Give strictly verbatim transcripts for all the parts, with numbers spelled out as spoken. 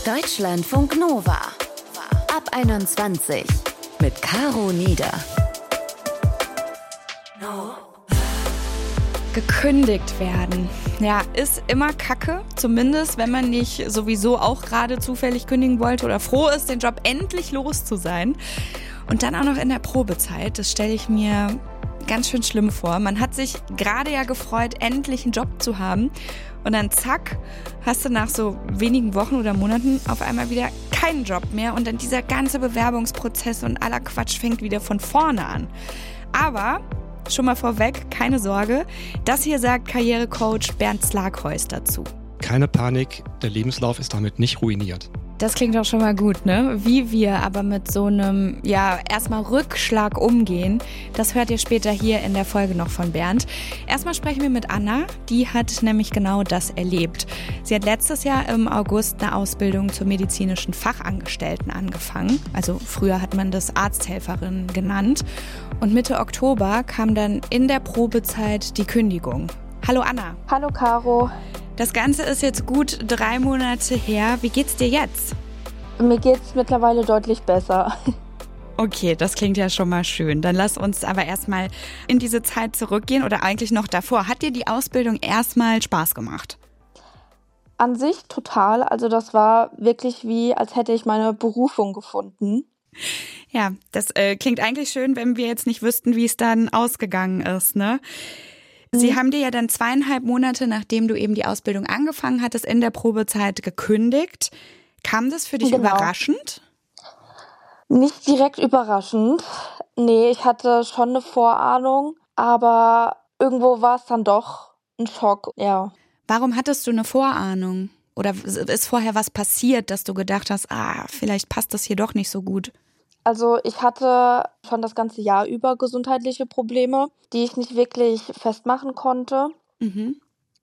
Deutschlandfunk Nova. Ab einundzwanzig mit Caro Nieder. Gekündigt werden. Ja, ist immer Kacke. Zumindest, wenn man nicht sowieso auch gerade zufällig kündigen wollte oder froh ist, den Job endlich los zu sein. Und dann auch noch in der Probezeit. Das stelle ich mir ganz schön schlimm vor. Man hat sich gerade ja gefreut, endlich einen Job zu haben. Und dann zack, hast du nach so wenigen Wochen oder Monaten auf einmal wieder keinen Job mehr. Und dann dieser ganze Bewerbungsprozess und aller Quatsch fängt wieder von vorne an. Aber schon mal vorweg, keine Sorge. Das hier sagt Karrierecoach Bernd Slaghäus dazu. Keine Panik, der Lebenslauf ist damit nicht ruiniert. Das klingt doch schon mal gut, ne? Wie wir aber mit so einem, ja, erstmal Rückschlag umgehen, das hört ihr später hier in der Folge noch von Bernd. Erstmal sprechen wir mit Anna, die hat nämlich genau das erlebt. Sie hat letztes Jahr im August eine Ausbildung zur medizinischen Fachangestellten angefangen. Also früher hat man das Arzthelferin genannt. Und Mitte Oktober kam dann in der Probezeit die Kündigung. Hallo Anna. Hallo Caro. Das Ganze ist jetzt gut drei Monate her. Wie geht's dir jetzt? Mir geht's mittlerweile deutlich besser. Okay, das klingt ja schon mal schön. Dann lass uns aber erstmal in diese Zeit zurückgehen oder eigentlich noch davor. Hat dir die Ausbildung erstmal Spaß gemacht? An sich total. Also das war wirklich wie, als hätte ich meine Berufung gefunden. Ja, das äh, klingt eigentlich schön, wenn wir jetzt nicht wüssten, wie es dann ausgegangen ist, ne? Sie haben dir ja dann zweieinhalb Monate, nachdem du eben die Ausbildung angefangen hattest, in der Probezeit gekündigt. Kam das für dich Genau. überraschend? Nicht direkt überraschend. Nee, ich hatte schon eine Vorahnung, aber irgendwo war es dann doch ein Schock, ja. Warum hattest du eine Vorahnung? Oder ist vorher was passiert, dass du gedacht hast, ah, vielleicht passt das hier doch nicht so gut? Also ich hatte schon das ganze Jahr über gesundheitliche Probleme, die ich nicht wirklich festmachen konnte. Mhm.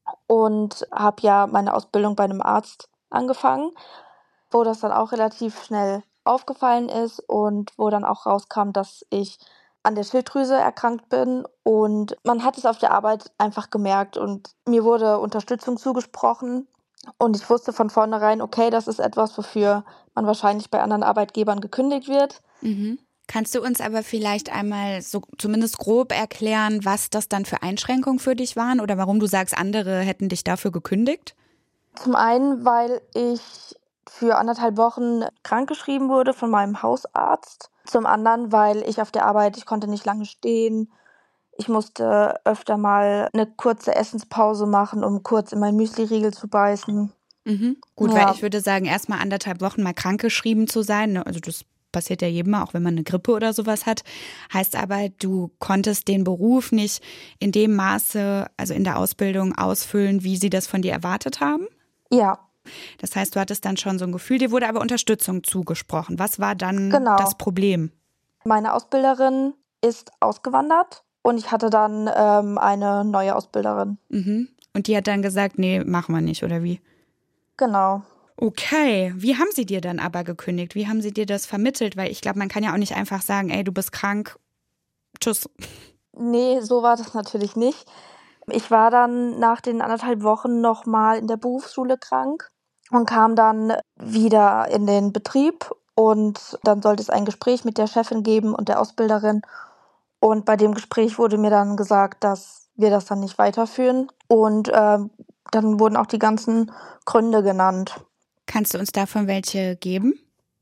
Und habe ja meine Ausbildung bei einem Arzt angefangen, wo das dann auch relativ schnell aufgefallen ist und wo dann auch rauskam, dass ich an der Schilddrüse erkrankt bin. Und man hat es auf der Arbeit einfach gemerkt und mir wurde Unterstützung zugesprochen. Und ich wusste von vornherein, okay, das ist etwas, wofür man wahrscheinlich bei anderen Arbeitgebern gekündigt wird. Mhm. Kannst du uns aber vielleicht einmal so zumindest grob erklären, was das dann für Einschränkungen für dich waren oder warum du sagst, andere hätten dich dafür gekündigt? Zum einen, weil ich für anderthalb Wochen krankgeschrieben wurde von meinem Hausarzt. Zum anderen, weil ich auf der Arbeit, ich konnte nicht lange stehen. Ich musste öfter mal eine kurze Essenspause machen, um kurz in meinen Müsli-Riegel zu beißen. Mhm. Gut, Ja. weil ich würde sagen, erst mal anderthalb Wochen mal krankgeschrieben zu sein, ne? Also das passiert ja jedem mal, auch wenn man eine Grippe oder sowas hat. Heißt aber, du konntest den Beruf nicht in dem Maße, also in der Ausbildung, ausfüllen, wie sie das von dir erwartet haben? Ja, Das heißt, du hattest dann schon so ein Gefühl, dir wurde aber Unterstützung zugesprochen. Was war dann Genau. das Problem? meine Ausbilderin ist ausgewandert und ich hatte dann ähm, eine neue Ausbilderin. Mhm. Und die hat dann gesagt, nee, machen wir nicht, oder wie? Genau. Okay, wie haben sie dir dann aber gekündigt? Wie haben sie dir das vermittelt? Weil ich glaube, man kann ja auch nicht einfach sagen, ey, du bist krank, tschüss. Nee, so war das natürlich nicht. Ich war dann nach den anderthalb Wochen nochmal in der Berufsschule krank und kam dann wieder in den Betrieb und dann sollte es ein Gespräch mit der Chefin geben und der Ausbilderin. Und bei dem Gespräch wurde mir dann gesagt, dass wir das dann nicht weiterführen. Und ähm, dann wurden auch die ganzen Gründe genannt. Kannst du uns davon welche geben?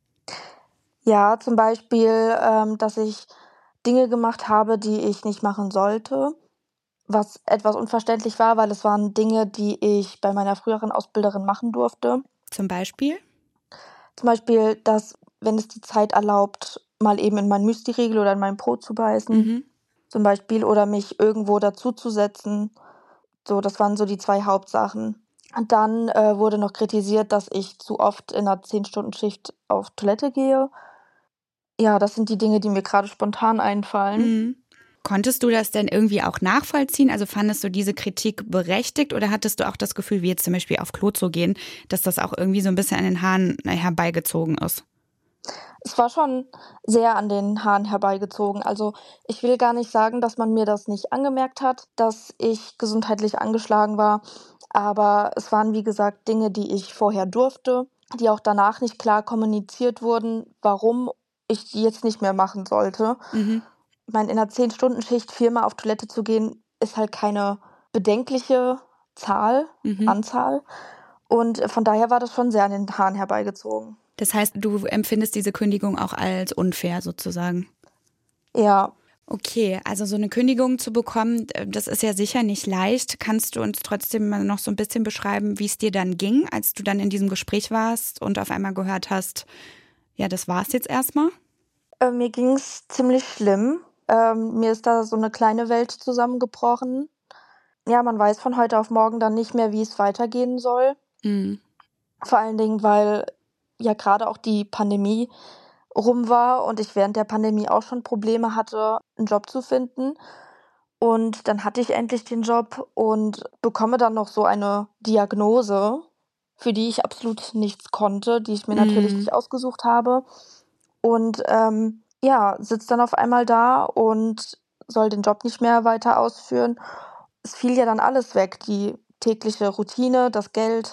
Ja, zum Beispiel, ähm, dass ich Dinge gemacht habe, die ich nicht machen sollte, was etwas unverständlich war, weil es waren Dinge, die ich bei meiner früheren Ausbilderin machen durfte. Zum Beispiel? Zum Beispiel, dass, wenn es die Zeit erlaubt, mal eben in meinen Müsli-Riegel oder in mein Brot zu beißen, Mhm. zum Beispiel, oder mich irgendwo dazuzusetzen. So, das waren so die zwei Hauptsachen. Und dann äh, wurde noch kritisiert, dass ich zu oft in einer zehn-Stunden-Schicht auf Toilette gehe. Ja, das sind die Dinge, die mir gerade spontan einfallen. Mhm. Konntest du das denn irgendwie auch nachvollziehen? Also fandest du diese Kritik berechtigt oder hattest du auch das Gefühl, wie jetzt zum Beispiel auf Klo zu gehen, dass das auch irgendwie so ein bisschen an den Haaren herbeigezogen ist? Es war schon sehr an den Haaren herbeigezogen. Also ich will gar nicht sagen, dass man mir das nicht angemerkt hat, dass ich gesundheitlich angeschlagen war. Aber es waren, wie gesagt, Dinge, die ich vorher durfte. die auch danach nicht klar kommuniziert wurden, warum ich die jetzt nicht mehr machen sollte. Mhm. Ich meine, in einer zehn-Stunden-Schicht viermal auf Toilette zu gehen, ist halt keine bedenkliche Zahl, Mhm. Anzahl. Und von daher war das schon sehr an den Haaren herbeigezogen. Das heißt, du empfindest diese Kündigung auch als unfair sozusagen? Ja. Okay, also so eine Kündigung zu bekommen, das ist ja sicher nicht leicht. Kannst du uns trotzdem mal noch so ein bisschen beschreiben, wie es dir dann ging, als du dann in diesem Gespräch warst und auf einmal gehört hast, ja, das war's jetzt erstmal? Äh, mir ging es ziemlich schlimm. Ähm, mir ist da so eine kleine Welt zusammengebrochen. Ja, man weiß von heute auf morgen dann nicht mehr, wie es weitergehen soll. Mhm. Vor allen Dingen, weil ja gerade auch die Pandemie rum war und ich während der Pandemie auch schon Probleme hatte, einen Job zu finden. Und dann hatte ich endlich den Job und bekomme dann noch so eine Diagnose, für die ich absolut nichts konnte, die ich mir natürlich Mhm. nicht ausgesucht habe. Und ähm, ja, sitze dann auf einmal da und soll den Job nicht mehr weiter ausführen. Es fiel ja dann alles weg, die tägliche Routine, das Geld,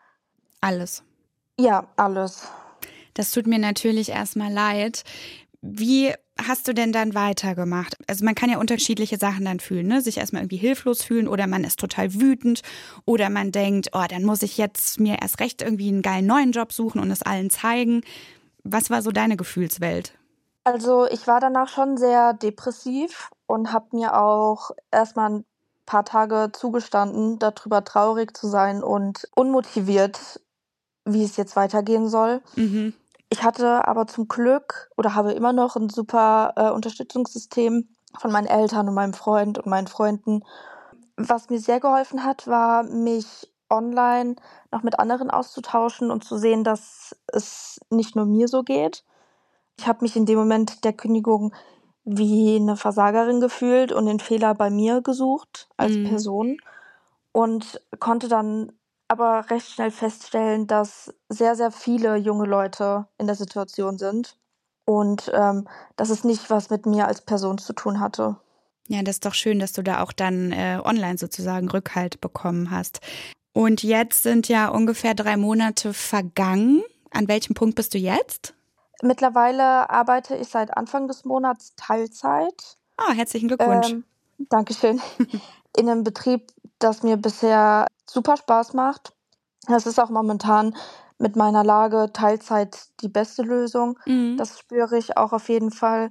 Alles. ja, alles. Das tut mir natürlich erstmal leid. Wie hast du denn dann weitergemacht? Also man kann ja unterschiedliche Sachen dann fühlen, ne? Sich erstmal irgendwie hilflos fühlen oder man ist total wütend oder man denkt, oh, dann muss ich jetzt mir erst recht irgendwie einen geilen neuen Job suchen und es allen zeigen. Was war so deine Gefühlswelt? Also ich war danach schon sehr depressiv und habe mir auch erstmal ein paar Tage zugestanden, darüber traurig zu sein und unmotiviert, wie es jetzt weitergehen soll. Mhm. Ich hatte aber zum Glück oder habe immer noch ein super äh, Unterstützungssystem von meinen Eltern und meinem Freund und meinen Freunden. Was mir sehr geholfen hat, war, mich online noch mit anderen auszutauschen und zu sehen, dass es nicht nur mir so geht. Ich habe mich in dem Moment der Kündigung wie eine Versagerin gefühlt und den Fehler bei mir gesucht als Mhm. Person und konnte dann aber recht schnell feststellen, dass sehr, sehr viele junge Leute in der Situation sind und ähm, dass es nicht was mit mir als Person zu tun hatte. Ja, das ist doch schön, dass du da auch dann äh, online sozusagen Rückhalt bekommen hast. Und jetzt sind ja ungefähr drei Monate vergangen. An welchem Punkt bist du jetzt? Mittlerweile arbeite ich seit Anfang des Monats Teilzeit. Oh, herzlichen Glückwunsch. Ähm, Dankeschön. In einem Betrieb, das mir bisher super Spaß macht. Das ist auch momentan mit meiner Lage Teilzeit die beste Lösung. Mhm. Das spüre ich auch auf jeden Fall.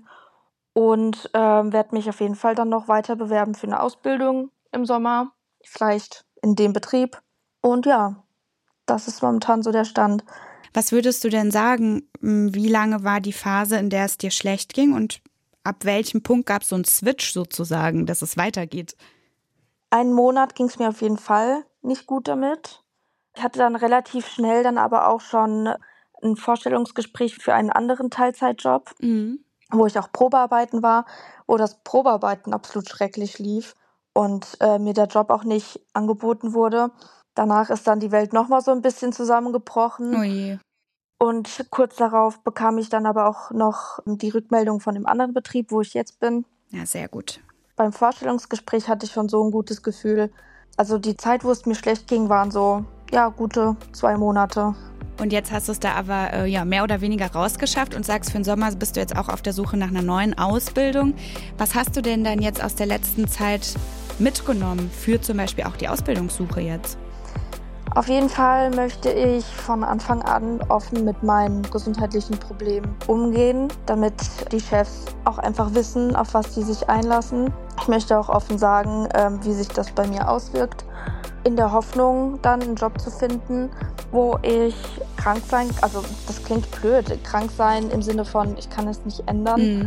Und ähm, werde mich auf jeden Fall dann noch weiter bewerben für eine Ausbildung im Sommer. Vielleicht in dem Betrieb. Und ja, das ist momentan so der Stand. Was würdest du denn sagen, wie lange war die Phase, in der es dir schlecht ging und ab welchem Punkt gab es so einen Switch sozusagen, dass es weitergeht? Einen Monat ging es mir auf jeden Fall nicht gut damit. Ich hatte dann relativ schnell dann aber auch schon ein Vorstellungsgespräch für einen anderen Teilzeitjob, Mhm. wo ich auch Probearbeiten war, wo das Probearbeiten absolut schrecklich lief und äh, mir der Job auch nicht angeboten wurde. Danach ist dann die Welt nochmal so ein bisschen zusammengebrochen. Oh je. Und kurz darauf bekam ich dann aber auch noch die Rückmeldung von dem anderen Betrieb, wo ich jetzt bin. Ja, sehr gut. Beim Vorstellungsgespräch hatte ich schon so ein gutes Gefühl. Also die Zeit, wo es mir schlecht ging, waren so, ja, gute zwei Monate. Und jetzt hast du es da aber äh, ja, mehr oder weniger rausgeschafft und sagst, für den Sommer bist du jetzt auch auf der Suche nach einer neuen Ausbildung. Was hast du denn dann jetzt aus der letzten Zeit mitgenommen für zum Beispiel auch die Ausbildungssuche jetzt? Auf jeden Fall möchte ich von Anfang an offen mit meinen gesundheitlichen Problemen umgehen, damit die Chefs auch einfach wissen, auf was sie sich einlassen. Ich möchte auch offen sagen, ähm, wie sich das bei mir auswirkt, in der Hoffnung, dann einen Job zu finden, wo ich krank sein, also das klingt blöd, krank sein im Sinne von, ich kann es nicht ändern Mhm.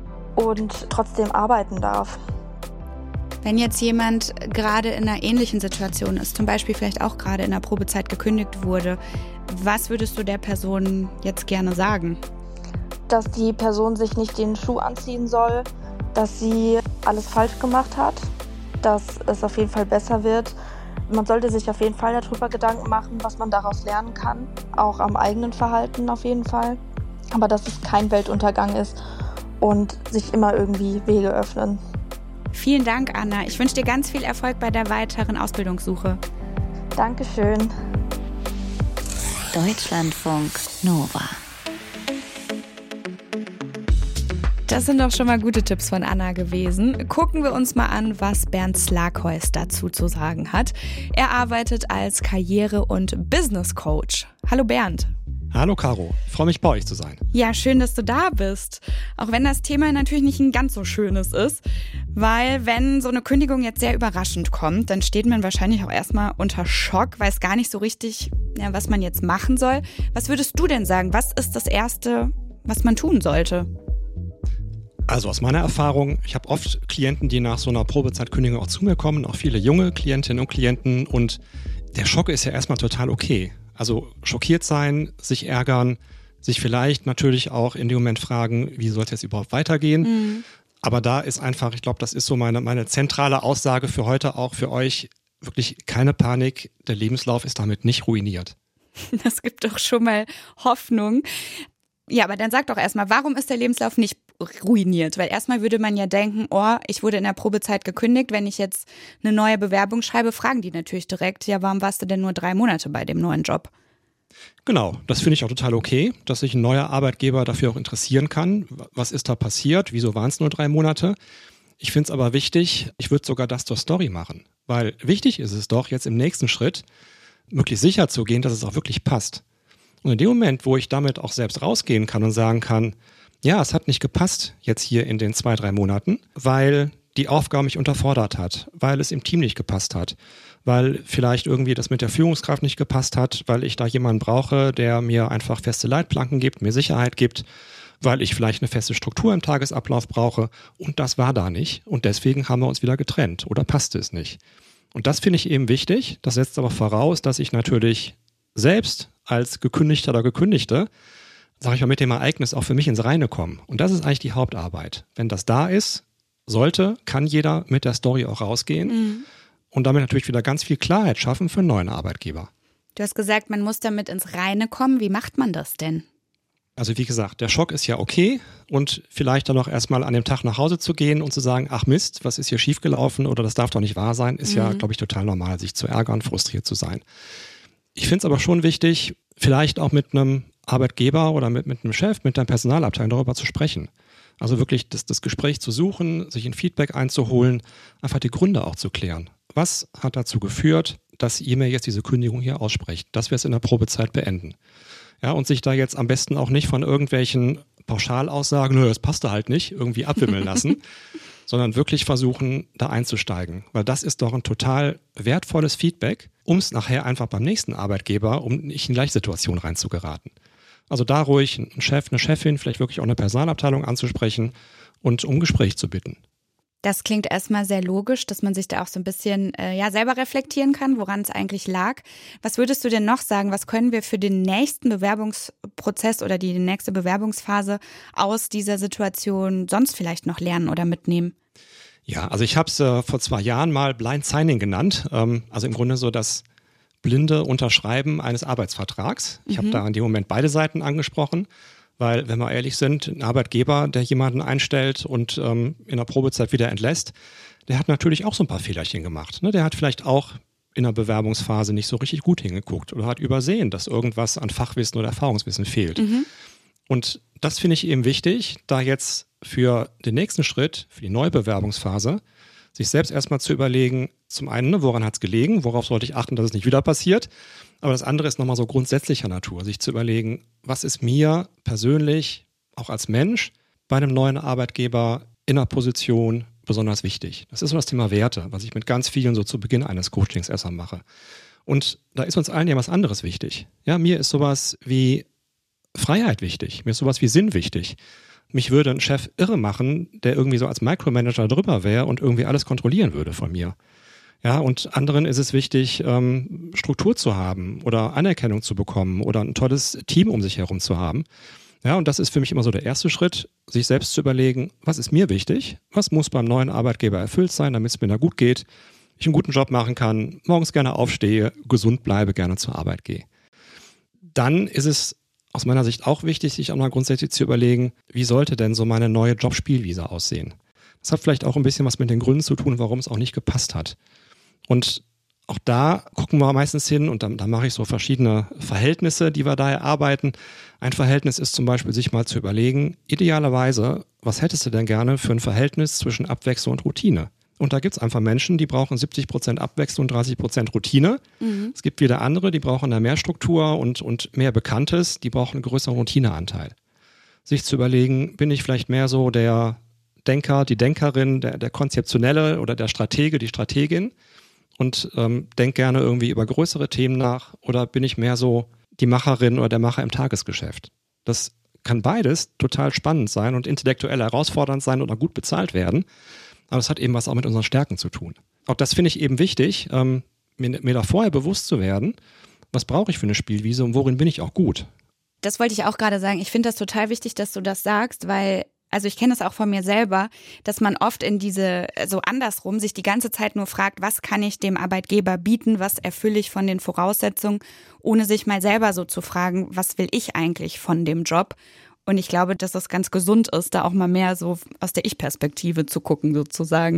und trotzdem arbeiten darf. Wenn jetzt jemand gerade in einer ähnlichen Situation ist, zum Beispiel vielleicht auch gerade in der Probezeit gekündigt wurde, was würdest du der Person jetzt gerne sagen? Dass die Person sich nicht den Schuh anziehen soll, dass sie alles falsch gemacht hat, dass es auf jeden Fall besser wird. Man sollte sich auf jeden Fall darüber Gedanken machen, was man daraus lernen kann, auch am eigenen Verhalten auf jeden Fall. Aber dass es kein Weltuntergang ist und sich immer irgendwie Wege öffnen. Vielen Dank, Anna. Ich wünsche dir ganz viel Erfolg bei der weiteren Ausbildungssuche. Dankeschön. Deutschlandfunk Nova. Das sind doch schon mal gute Tipps von Anna gewesen. Gucken wir uns mal an, was Bernd Slaghuis dazu zu sagen hat. Er arbeitet als Karriere- und Business-Coach. Hallo Bernd. Hallo Caro, ich freue mich bei euch zu sein. Ja, schön, dass du da bist. Auch wenn das Thema natürlich nicht ein ganz so schönes ist. Weil wenn so eine Kündigung jetzt sehr überraschend kommt, dann steht man wahrscheinlich auch erstmal unter Schock, weiß gar nicht so richtig, ja, was man jetzt machen soll. Was würdest du denn sagen? Was ist das Erste, was man tun sollte? Also aus meiner Erfahrung, ich habe oft Klienten, die nach so einer Probezeitkündigung auch zu mir kommen, auch viele junge Klientinnen und Klienten, und der Schock ist ja erstmal total okay. Also schockiert sein, sich ärgern, sich vielleicht natürlich auch in dem Moment fragen, wie soll es jetzt überhaupt weitergehen? Mhm. Aber da ist einfach, ich glaube, das ist so meine, meine zentrale Aussage für heute auch für euch, wirklich keine Panik, der Lebenslauf ist damit nicht ruiniert. Das gibt doch schon mal Hoffnung. Ja, aber dann sag doch erstmal, warum ist der Lebenslauf nicht ruiniert? Weil erstmal würde man ja denken, oh, ich wurde in der Probezeit gekündigt, wenn ich jetzt eine neue Bewerbung schreibe, fragen die natürlich direkt, ja, warum warst du denn nur drei Monate bei dem neuen Job? Genau, das finde ich auch total okay, dass sich ein neuer Arbeitgeber dafür auch interessieren kann. Was ist da passiert? Wieso waren es nur drei Monate? Ich finde es aber wichtig, ich würde sogar das zur Story machen, weil wichtig ist es doch, jetzt im nächsten Schritt möglichst sicher zu gehen, dass es auch wirklich passt. Und in dem Moment, wo ich damit auch selbst rausgehen kann und sagen kann, ja, es hat nicht gepasst jetzt hier in den zwei, drei Monaten, weil die Aufgabe mich unterfordert hat, weil es im Team nicht gepasst hat, weil vielleicht irgendwie das mit der Führungskraft nicht gepasst hat, weil ich da jemanden brauche, der mir einfach feste Leitplanken gibt, mir Sicherheit gibt, weil ich vielleicht eine feste Struktur im Tagesablauf brauche, und das war da nicht und deswegen haben wir uns wieder getrennt oder passte es nicht. Und das finde ich eben wichtig. Das setzt aber voraus, dass ich natürlich selbst als Gekündigter oder Gekündigte, sage ich mal, mit dem Ereignis auch für mich ins Reine kommen. Und das ist eigentlich die Hauptarbeit. Wenn das da ist, sollte, kann jeder mit der Story auch rausgehen mhm. und damit natürlich wieder ganz viel Klarheit schaffen für einen neuen Arbeitgeber. Du hast gesagt, man muss damit ins Reine kommen. Wie macht man das denn? Also wie gesagt, der Schock ist ja okay, und vielleicht dann auch erstmal an dem Tag nach Hause zu gehen und zu sagen, ach Mist, was ist hier schiefgelaufen oder das darf doch nicht wahr sein, ist mhm. ja, glaube ich, total normal, sich zu ärgern, frustriert zu sein. Ich finde es aber schon wichtig, vielleicht auch mit einem Arbeitgeber oder mit, mit einem Chef, mit der Personalabteilung darüber zu sprechen. Also wirklich das, das Gespräch zu suchen, sich ein Feedback einzuholen, einfach die Gründe auch zu klären. Was hat dazu geführt, dass ihr mir jetzt diese Kündigung hier aussprecht, dass wir es in der Probezeit beenden? Ja, und sich da jetzt am besten auch nicht von irgendwelchen Pauschalaussagen, nö, das passte halt nicht, irgendwie abwimmeln lassen, sondern wirklich versuchen, da einzusteigen. Weil das ist doch ein total wertvolles Feedback, um es nachher einfach beim nächsten Arbeitgeber, um nicht in Gleichsituation reinzugeraten. Also da ruhig einen Chef, eine Chefin, vielleicht wirklich auch eine Personalabteilung anzusprechen und um Gespräch zu bitten. Das klingt erstmal sehr logisch, dass man sich da auch so ein bisschen äh, ja, selber reflektieren kann, woran es eigentlich lag. Was würdest du denn noch sagen, was können wir für den nächsten Bewerbungsprozess oder die nächste Bewerbungsphase aus dieser Situation sonst vielleicht noch lernen oder mitnehmen? Ja, also ich habe es äh, vor zwei Jahren mal Blind Signing genannt. Ähm, also im Grunde so das blinde Unterschreiben eines Arbeitsvertrags. Ich mhm. habe da in dem Moment beide Seiten angesprochen. Weil, wenn wir ehrlich sind, ein Arbeitgeber, der jemanden einstellt und ähm, in der Probezeit wieder entlässt, der hat natürlich auch so ein paar Fehlerchen gemacht. Ne? Der hat vielleicht auch in der Bewerbungsphase nicht so richtig gut hingeguckt oder hat übersehen, dass irgendwas an Fachwissen oder Erfahrungswissen fehlt. Mhm. Und das finde ich eben wichtig, da jetzt für den nächsten Schritt, für die neue Bewerbungsphase, sich selbst erstmal zu überlegen, zum einen, ne, woran hat es gelegen, worauf sollte ich achten, dass es nicht wieder passiert. Aber das andere ist nochmal so grundsätzlicher Natur, sich zu überlegen, was ist mir persönlich, auch als Mensch, bei einem neuen Arbeitgeber in einer Position besonders wichtig. Das ist so das Thema Werte, was ich mit ganz vielen so zu Beginn eines Coachings erstmal mache. Und da ist uns allen ja was anderes wichtig. Ja, mir ist sowas wie Freiheit wichtig, mir ist sowas wie Sinn wichtig. Mich würde ein Chef irre machen, der irgendwie so als Micromanager drüber wäre und irgendwie alles kontrollieren würde von mir. Ja, und anderen ist es wichtig, ähm, Struktur zu haben oder Anerkennung zu bekommen oder ein tolles Team um sich herum zu haben. Ja, und das ist für mich immer so der erste Schritt, sich selbst zu überlegen, was ist mir wichtig, was muss beim neuen Arbeitgeber erfüllt sein, damit es mir da gut geht, ich einen guten Job machen kann, morgens gerne aufstehe, gesund bleibe, gerne zur Arbeit gehe. Dann ist es aus meiner Sicht auch wichtig, sich auch mal grundsätzlich zu überlegen, wie sollte denn so meine neue Jobspielwiese aussehen? Das hat vielleicht auch ein bisschen was mit den Gründen zu tun, warum es auch nicht gepasst hat. Und auch da gucken wir meistens hin und da, da mache ich so verschiedene Verhältnisse, die wir da erarbeiten. Ein Verhältnis ist zum Beispiel, sich mal zu überlegen, idealerweise, was hättest du denn gerne für ein Verhältnis zwischen Abwechslung und Routine? Und da gibt es einfach Menschen, die brauchen siebzig Prozent Abwechslung und dreißig Prozent Routine. Mhm. Es gibt wieder andere, die brauchen da mehr Struktur und, und mehr Bekanntes, die brauchen einen größeren Routineanteil. Sich zu überlegen, bin ich vielleicht mehr so der Denker, die Denkerin, der, der Konzeptionelle oder der Stratege, die Strategin und ähm, denk gerne irgendwie über größere Themen nach, oder bin ich mehr so die Macherin oder der Macher im Tagesgeschäft? Das kann beides total spannend sein und intellektuell herausfordernd sein oder gut bezahlt werden. Aber das hat eben was auch mit unseren Stärken zu tun. Auch das finde ich eben wichtig, ähm, mir, mir da vorher bewusst zu werden, was brauche ich für eine Spielwiese und worin bin ich auch gut. Das wollte ich auch gerade sagen. Ich finde das total wichtig, dass du das sagst, weil, also ich kenne das auch von mir selber, dass man oft in diese, so andersrum, sich die ganze Zeit nur fragt, was kann ich dem Arbeitgeber bieten, was erfülle ich von den Voraussetzungen, ohne sich mal selber so zu fragen, was will ich eigentlich von dem Job? Und ich glaube, dass das ganz gesund ist, da auch mal mehr so aus der Ich-Perspektive zu gucken, sozusagen.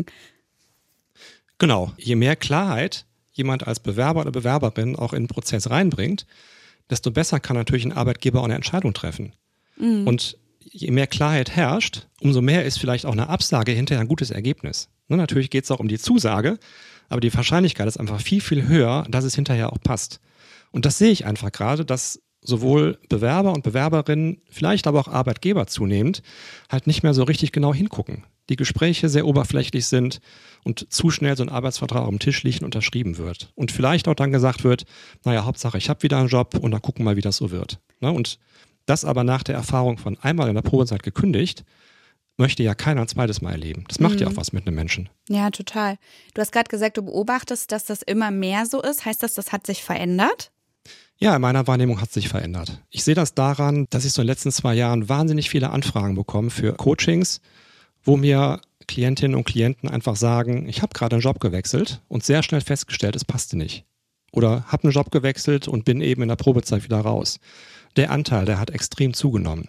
Genau. Je mehr Klarheit jemand als Bewerber oder Bewerberin auch in den Prozess reinbringt, desto besser kann natürlich ein Arbeitgeber auch eine Entscheidung treffen. Mhm. Und je mehr Klarheit herrscht, umso mehr ist vielleicht auch eine Absage hinterher ein gutes Ergebnis. Ne, natürlich geht es auch um die Zusage, aber die Wahrscheinlichkeit ist einfach viel, viel höher, dass es hinterher auch passt. Und das sehe ich einfach gerade, dass sowohl Bewerber und Bewerberinnen, vielleicht aber auch Arbeitgeber zunehmend, halt nicht mehr so richtig genau hingucken. Die Gespräche sehr oberflächlich sind und zu schnell so ein Arbeitsvertrag auf dem Tisch liegt und unterschrieben wird. Und vielleicht auch dann gesagt wird, naja, Hauptsache ich habe wieder einen Job und dann gucken wir mal, wie das so wird. Ne? Und das aber nach der Erfahrung von einmal in der Probezeit gekündigt, möchte ja keiner ein zweites Mal erleben. Das macht mhm. ja auch was mit einem Menschen. Ja, total. Du hast gerade gesagt, du beobachtest, dass das immer mehr so ist. Heißt das, das hat sich verändert? Ja, in meiner Wahrnehmung hat sich verändert. Ich sehe das daran, dass ich so in den letzten zwei Jahren wahnsinnig viele Anfragen bekomme für Coachings, wo mir Klientinnen und Klienten einfach sagen, ich habe gerade einen Job gewechselt und sehr schnell festgestellt, es passte nicht. Oder habe einen Job gewechselt und bin eben in der Probezeit wieder raus. Der Anteil, der hat extrem zugenommen.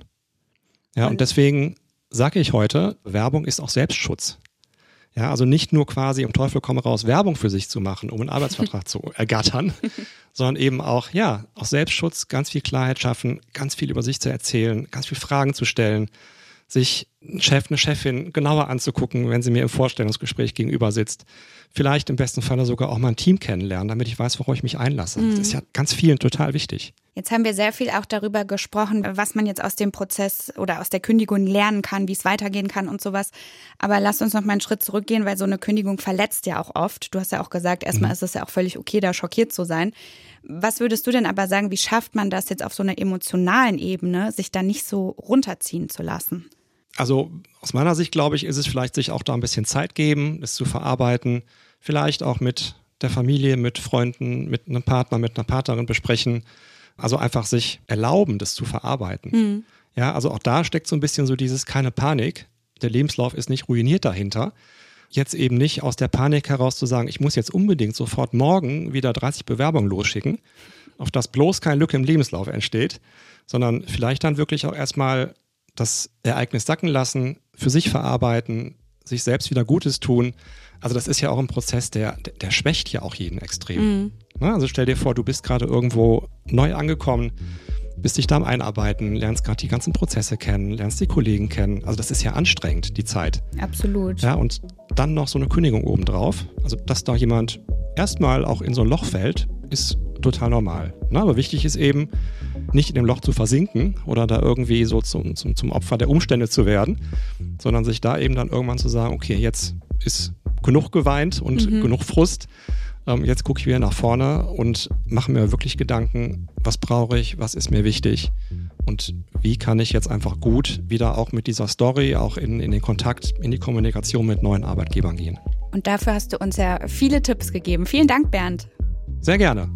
Ja, und deswegen sage ich heute, Werbung ist auch Selbstschutz. Ja, also nicht nur quasi um Teufel komm raus Werbung für sich zu machen, um einen Arbeitsvertrag zu ergattern, sondern eben auch, ja, aus Selbstschutz ganz viel Klarheit schaffen, ganz viel über sich zu erzählen, ganz viele Fragen zu stellen, sich einen Chef, eine Chefin genauer anzugucken, wenn sie mir im Vorstellungsgespräch gegenüber sitzt. Vielleicht im besten Falle sogar auch mal ein Team kennenlernen, damit ich weiß, worauf ich mich einlasse. Mhm. Das ist ja ganz vielen total wichtig. Jetzt haben wir sehr viel auch darüber gesprochen, was man jetzt aus dem Prozess oder aus der Kündigung lernen kann, wie es weitergehen kann und sowas. Aber lasst uns noch mal einen Schritt zurückgehen, weil so eine Kündigung verletzt ja auch oft. Du hast ja auch gesagt, erstmal mhm. ist es ja auch völlig okay, da schockiert zu sein. Was würdest du denn aber sagen, wie schafft man das jetzt auf so einer emotionalen Ebene, sich da nicht so runterziehen zu lassen? Also aus meiner Sicht, glaube ich, ist es vielleicht sich auch da ein bisschen Zeit geben, es zu verarbeiten, vielleicht auch mit der Familie, mit Freunden, mit einem Partner, mit einer Partnerin besprechen. Also einfach sich erlauben, das zu verarbeiten. Mhm. Ja, also auch da steckt so ein bisschen so dieses keine Panik. Der Lebenslauf ist nicht ruiniert dahinter. Jetzt eben nicht aus der Panik heraus zu sagen, ich muss jetzt unbedingt sofort morgen wieder dreißig Bewerbungen losschicken, auf das bloß keine Lücke im Lebenslauf entsteht, sondern vielleicht dann wirklich auch erstmal das Ereignis sacken lassen, für sich verarbeiten, sich selbst wieder Gutes tun. Also das ist ja auch ein Prozess, der, der schwächt ja auch jeden extrem. Mhm. Also stell dir vor, du bist gerade irgendwo neu angekommen, bist dich da am Einarbeiten, lernst gerade die ganzen Prozesse kennen, lernst die Kollegen kennen. Also das ist ja anstrengend, die Zeit. Absolut. Ja, und dann noch so eine Kündigung obendrauf. Also dass da jemand erstmal auch in so ein Loch fällt, ist total normal. Na, aber wichtig ist eben, nicht in dem Loch zu versinken oder da irgendwie so zum, zum, zum Opfer der Umstände zu werden, sondern sich da eben dann irgendwann zu sagen, okay, jetzt ist genug geweint und mhm. genug Frust. Ähm, jetzt gucke ich wieder nach vorne und mache mir wirklich Gedanken, was brauche ich, was ist mir wichtig und wie kann ich jetzt einfach gut wieder auch mit dieser Story, auch in, in den Kontakt, in die Kommunikation mit neuen Arbeitgebern gehen. Und dafür hast du uns ja viele Tipps gegeben. Vielen Dank, Bernd. Sehr gerne.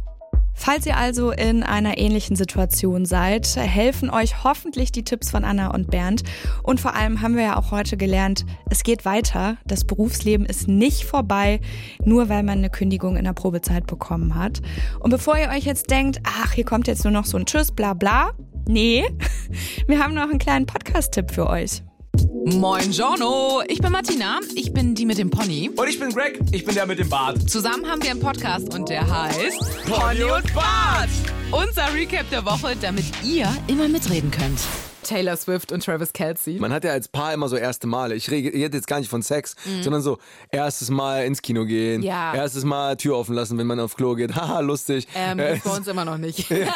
Falls ihr also in einer ähnlichen Situation seid, helfen euch hoffentlich die Tipps von Anna und Bernd. Und vor allem haben wir ja auch heute gelernt, es geht weiter. Das Berufsleben ist nicht vorbei, nur weil man eine Kündigung in der Probezeit bekommen hat. Und bevor ihr euch jetzt denkt, ach, hier kommt jetzt nur noch so ein Tschüss, bla bla. Nee, wir haben noch einen kleinen Podcast-Tipp für euch. Moin Giorno, ich bin Martina, ich bin die mit dem Pony. Und ich bin Greg, ich bin der mit dem Bart. Zusammen haben wir einen Podcast und der heißt Pony und Bart. Unser Recap der Woche, damit ihr immer mitreden könnt. Taylor Swift und Travis Kelce. Man hat ja als Paar immer so erste Male. Ich rede jetzt gar nicht von Sex, mhm. sondern so erstes Mal ins Kino gehen, ja. erstes Mal Tür offen lassen, wenn man aufs Klo geht. Haha, lustig. Ähm, das ist bei uns immer noch nicht. Wirklich,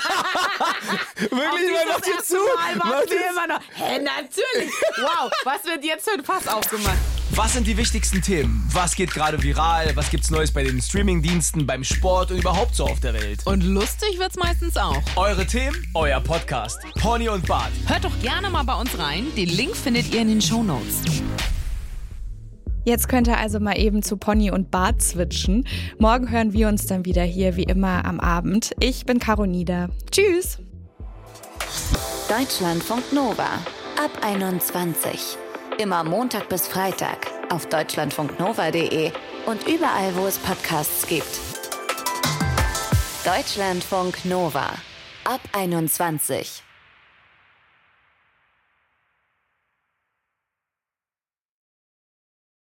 man macht dir zu. Macht wir immer noch. Hä, natürlich. Wow, was wird jetzt für ein Fass aufgemacht? Was sind die wichtigsten Themen? Was geht gerade viral? Was gibt's Neues bei den Streamingdiensten, beim Sport und überhaupt so auf der Welt? Und lustig wird's meistens auch. Eure Themen, euer Podcast. Pony und Bart. Hört doch gerne mal bei uns rein. Den Link findet ihr in den Shownotes. Jetzt könnt ihr also mal eben zu Pony und Bart switchen. Morgen hören wir uns dann wieder hier, wie immer, am Abend. Ich bin Caro Nieder. Tschüss! Deutschlandfunk Nova ab einundzwanzig. Immer Montag bis Freitag auf deutschlandfunknova punkt de und überall, wo es Podcasts gibt. Deutschlandfunk Nova ab einundzwanzig.